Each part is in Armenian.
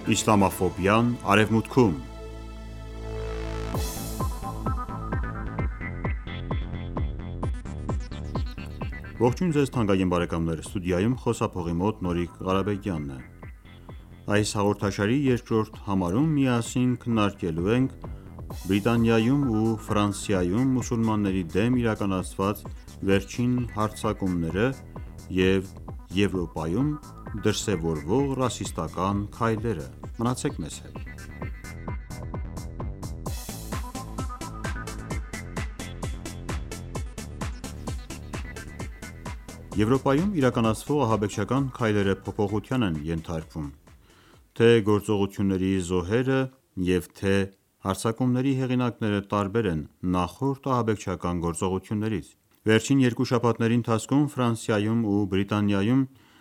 Իսլամաֆոբիան Արևմուտքում Ողջույն ձեզ թանկագին բարեկամներ, ստուդիայում խոսափողի մոտ Նորիկ Ղարաբեկյանն է: Այս հաղորդաշարի երկրորդ համարում միասին քննարկելու ենք Բրիտանիայում ու Ֆրանսիայում մուսուլմանների դեմ իրականացված վերջին հարձակումները և Եվրոպայում դրսևորվող ռասիստական քայլերը: Մնացեք մեզ հետ: Եվրոպայում իրականացվող ահաբեկչական քայլերը փոփոխության են ենթարկվում: Թե գործողությունների զոհերը և թե հարձակումների հեղինակները տարբեր են նախորդ ահաբեկչական գործողություններից: Վերջին երկու շաբաթների ընթացքում Ֆրանսիայում ու Բրիտանիայում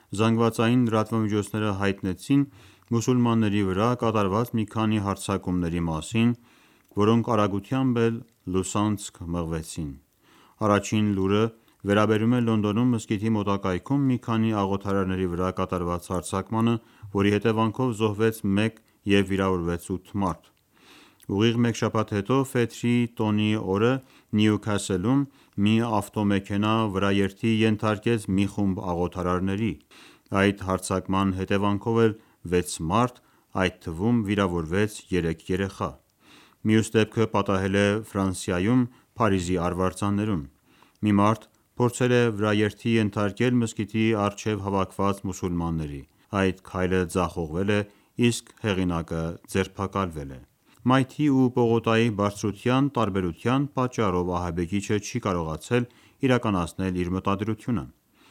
ԶԼՄ-ները հայտնեցին մուսուլմանների վրա կատարված մի քանի հարձակումների մասին, որոնք արագությամբ էլ լուսանցք մղվեցին: Առաջին լուրը վերաբերում է Լոնդոնում մզկիթի մոտակայքում մի քանի աղոթարարների վրա կատարված հարձակմանը, որի հետևանքով զոհվեց մեկ և վիրավորվեց 8 մարդ: Ուղիղ մեկ շաբաթ հետո Ֆեթրի տոնի օրը Նյուքասլում մի ավտոմեքենա վրաերթի ենթարկեց մի խումբ աղոթարարների: Այդ հարձակման հետևանքով էլ 6 մարդ, այդ թվում վիրավորվեց 3 երեխա: Մյուս դեպքը պատահել է Ֆրանսիայում Փարիզի արվարձաններում: Մի մարդ փորձել է վրաերթի ենթարկել մզկիթի առջև հավաքված մուսուլմանների: Այդ քայլը ձախողվել է, իսկ հեղինակը ձերբակալվել է: Մայթի ու պողոտայի բարձրության տարբերության պատճառով ահաբեկիչը չի կարողացել իրականացնել իր մտադրությունը: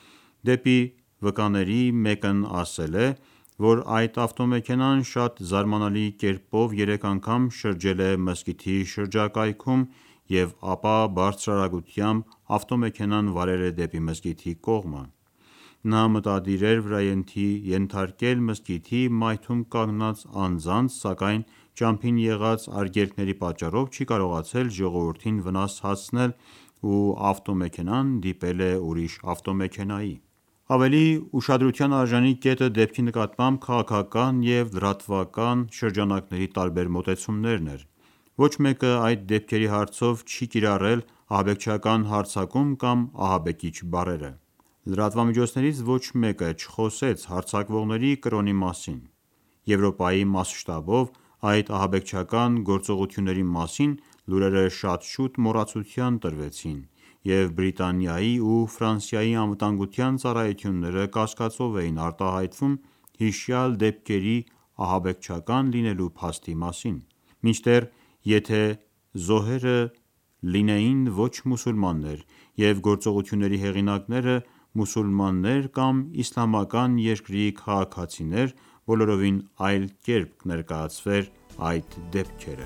Դեպի վկաների մեկն ասել է, որ այդ ավտոմեքենան շատ զարմանալի կերպով 3 անգամ շրջել է մզկիթի շրջակայքում և ապա բարձրարագությամբ ավտոմեքենան վարել է դեպի մզկիթի կողմը: Նա մտադիր էր վրաերթի ենթարկել մզկիթի մայթում կանգնած անձանց, սակայն ճամփին եղած արգելքների պատճառով չի կարողացել ժողովրդին վնաս հասցնել ու ավտոմեքենան դիպել է ուրիշ ավտոմեքենայի: Ավելի ուշադրության արժանի կետը դեպքի նկատմամբ քաղաքական և լրատվական շրջանակների տարբեր մոտեցումներն էր: Ոչ մեկը այդ դեպքերի հարցով չի կիրառել ահաբեկչական հարձակում կամ ահաբեկիչ բառերը: Լրատվամիջոցներից ոչ մեկը չխոսեց հարձակվողների կրոնի մասին: Եվրոպայի մասշտաբով այդ ահաբեկչական գործողությունների մասին լուրերը շատ շուտ մոռացության տրվեցին և Բրիտանիայի ու Ֆրանսիայի անվտանգության ծառայությունները կասկածով էին արտահայտվում հիշյալ դեպքերի ահաբեկչական լինելու փաստի մասին: Մինչդեռ եթե զոհերը լինեին ոչ մուսուլմաններ և գործողությունների հեղինակները մուսուլմաններ կամ իսլամական երկրի քաղաքացիներ, բոլորովին այլ կերպ կներկայացվեր այդ դեպքերը: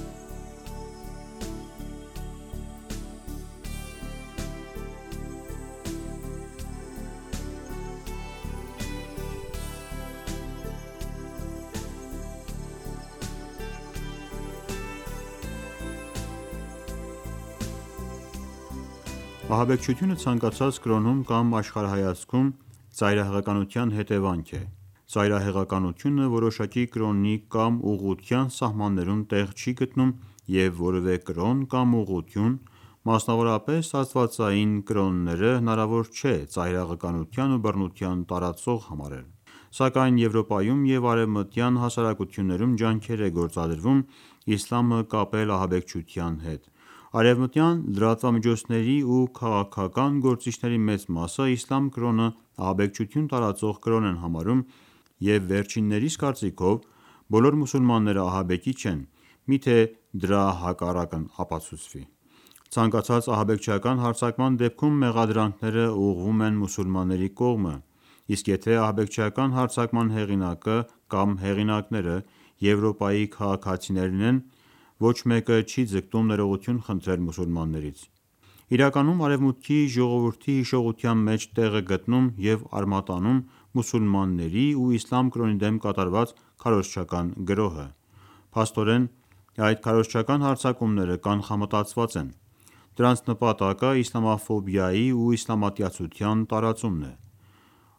Ահաբեկչությունը ցանկացած կրոնում կամ աշխարհայացքում ծայրահեղականության հետևանք է: Ծայրահեղականությունը որոշակի կրոնի կամ ուղղության սահմաններում տեղ չի գտնում և որևէ կրոն կամ ուղղություն, մասնավորապես աստվածային կրոնները հնարավոր չէ ծայրահեղականության ու բռնության տարածող համարել: Սակայն Եվրոպայում և արևմտյան հասարակություններում ջանքեր է գործադրվում իսլամը կապել ահաբեկչության հետ: Արևմտյան լրատվամիջոցների ու քաղաքական գործիչների մեծ մասը իսլամ կրոնը ահաբեկչություն տարածող կրոն են համարում և վերջիններիս կարծիքով բոլոր մուսուլմանները ահաբեկիչ են, միթե դրա հակառակն ապացուցվի: Ցանկացած ահաբեկչական հարձակման դեպքում մեղադրանքները ուղղվում են մուսուլմանների կողմը, իսկ եթե ահաբեկչական հարձակման հեղինակը կամ հեղինակները Եվրոպայի քաղաքացիներն են, ոչ մեկը չի ձգտում ներողություն խնդրել մուսուլմաններից: Իրականում արևմուտքի ժողովրդի հիշողության մեջ տեղ է գտնում և արմատանում մուսուլմանների ու իսլամ կրոնի դեմ կատարված քարոզչական գրոհը: Փաստորեն այդ քարոզչական հարձակումները կանխամտածված են: Դրանց նպատակը իսլամաֆոբիայի ու իսլամատյացության տարածումն է: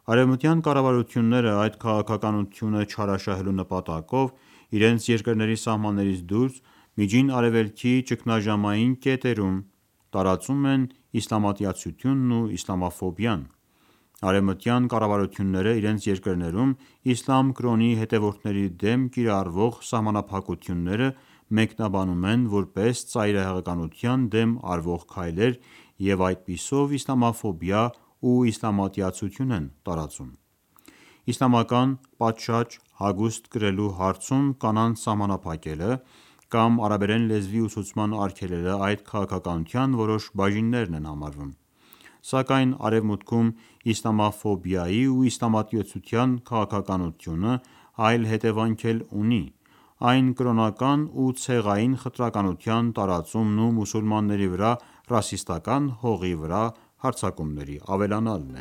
Արևմտյան կառավարությունները այդ քաղաքականությունը չարաշահելու նպատակով իրենց երկրների սահմաններից դուրս Միջին Արևելքի ճգնաժամային կետերում տարածում են իսլամատյացությունն ու իսլամաֆոբիան։ Արևմտյան կառավարությունները իրենց երկրներում իսլամ կրոնի հետևորդների դեմ կիրառվող սահմանափակությունները մեկնաբանում են որպես ծայրահեղականության դեմ արվող քայլեր և այդպիսով իսլամաֆոբիա ու իսլամատյացություն են տարածում։ Իսլամական պատշաճ հագուստ կրելու հարցում կանանց սահմանափակելը կամ արաբերեն լեզվի ուսուցման արգելելը այդ քաղաքականության որոշ բաժիններ են համարվում։ Սակայն Արևմուտքում իսլամաֆոբիայի ու իսլամատյացության քաղաքականությունը այլ հետևանք էլ ունի։ Այն կրոնական ու ցեղային խտրականության տարածումն ու մուսուլմանների վրա ռասիստական հողի վրա հարձակումների ավելանալն է։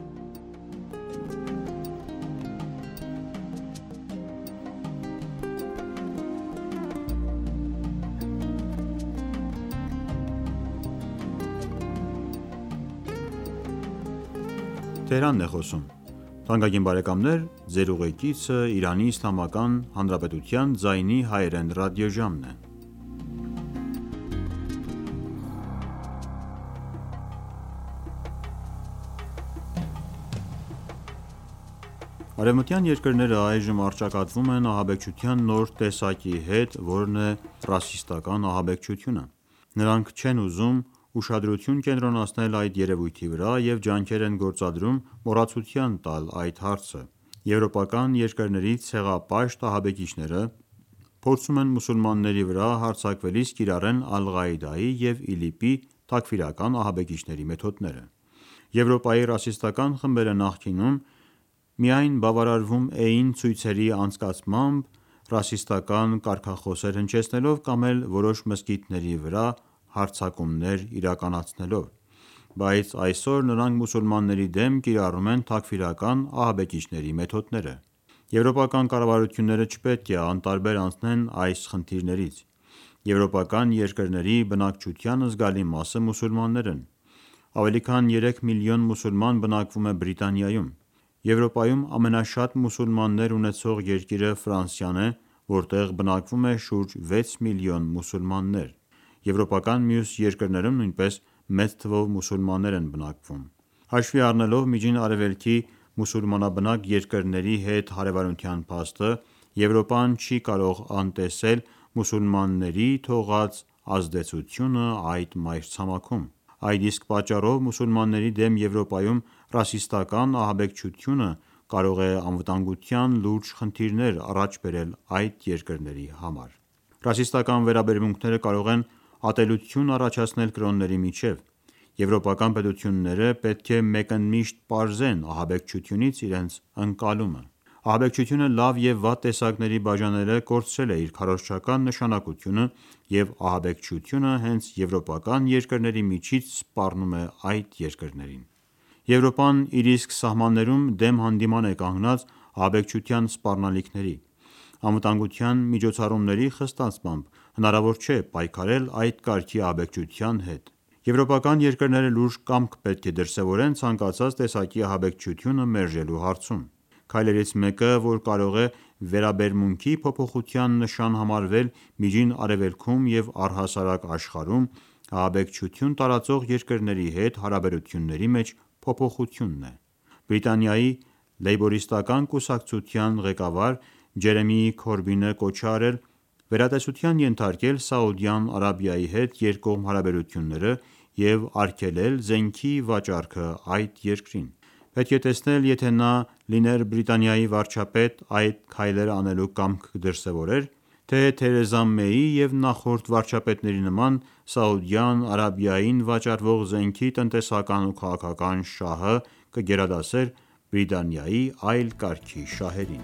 Արևմտյան երկրները այժմ առճակատվում են ահաբեկչության նոր տեսակի հետ, որն է ռասիստական ահաբեկչությունը։ Նրանք չեն ուզում ուշադրություն կենտրոնացնել այդ երևույթի վրա և ջանքեր են գործադրում մոռացության տալ այդ հարցը։ Եվրոպական երկրներից ցեղապաշտ ահաբեկիչները փորձում են մուսուլմանների վրա հարձակվելիս կիրառեն Ալ-Ղաիդայի և ԻԼԻՊ-ի թաքֆիրական ահաբեկիչների մեթոդները։ Եվրոպայի ռասիստական խմբերը նախկինում միայն բավարարվում էին ցույցերի անցկացմամբ ռասիստական կարգախոսեր հնչեցնելով կամ էլ որոշ մզկիթների վրա հարձակումներ իրականացնելով, բայց այսօր նրանք մուսուլմանների դեմ կիրառում են թաքֆիրական ահաբեկիչների մեթոդները։ Եվրոպական կառավարությունները չպետք է անտարբեր անցնեն այս խնդիրներից։ Եվրոպական երկրների բնակչության զգալի մասը մուսուլմաններ են։ Ավելի քան 3 միլիոն մուսուլման բնակվում է Բրիտանիայում։ Եվրոպայում ամենաշատ մուսուլմաններ ունեցող երկիրը Ֆրանսիան է, որտեղ բնակվում է շուրջ 6 միլիոն մուսուլմաններ։ Եվրոպական մյուս երկրներում նույնպես մեծ թվով մուսուլմաններ են բնակվում։ Հաշվի առնելով Միջին Արևելքի մուսուլմանաբնակ երկրների հետ հարևանության փաստը, Եվրոպան չի կարող անտեսել մուսուլմանների թողած ազդեցությունը այդ մայրցամաքում։ Այդ իսկ պատճառով մուսուլմանների դեմ Եվրոպայում ռասիստական ահաբեկչությունը կարող է անվտանգության լուրջ խնդիրներ առաջ բերել այդ երկրների համար։ Ռասիստական վերաբերմունքները կարող են ատելություն առաջացնել կրոնների միջև։ Եվրոպական պետությունները պետք է մեկընդմիշտ պարզեն ահաբեկչությունից իրենց ընկալումը։ Ահաբեկչությունը լավ և վատ տեսակների բաժանելը կորցրել է իր քարոզչական նշանակությունը և ահաբեկչությունը հենց եվրոպական երկրների միջից սպառնում է այդ երկրներին։ Եվրոպան իր իսկ սահմաններում դեմ հանդիման է կանգնած ահաբեկչության սպառնալիքների։ Անվտանգության միջոցառումների խստացմամբ հնարավոր չէ պայքարել այդ կարգի ահաբեկչության հետ։ Եվրոպական երկրները լուրջ կամք պետք է դրսևորեն ցանկացած տեսակի ահաբեկչությունը մերժելու հարցում։ Քայլերից մեկը, որ կարող է վերաբերմունքի փոփոխության նշան համարվել Միջին Արևելքում և առհասարակ աշխարհում, ահաբեկչություն տարածող երկրների հետ հարաբերությունների մեջ փոփոխությունն է։ Բրիտանիայի Լեյբորիստական կուսակցության ղեկավար Ջերեմի Քորբինը կոչ է արել վերատեսության ենթարկել Սաուդյան Արաբիայի հետ երկկողմ հարաբերությունները և արգելել զենքի վաճառքը այդ երկրին։ Պետք է տեսնել, եթե նա լիներ Բրիտանիայի վարչապետ, այդ քայլերը անելու կամք կդրսևորեր, թե Թերեզա Մեյի և նախորդ վարչապետների նման Սաուդյան Արաբիային վաճառվող զենքի տնտեսական ու քաղաքական շահը կգերադասեր Բրիտանիայի այլ կարգի շահերին։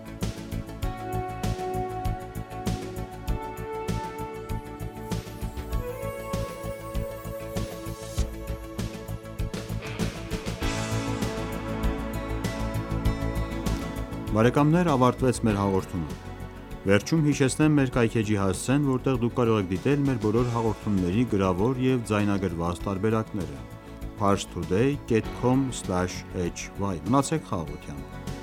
Բարեկամներ, ավարտվեց մեր հաղորդումը։ Վերջում հիշեցնեմ մեր կայքէջի հասցեն, որտեղ դուք կարող եք դիտել մեր բոլոր հաղորդումների գրավոր և ձայնագրված տարբերակները։ parstoday.com/hy: Մնացեք խաղաղությամբ: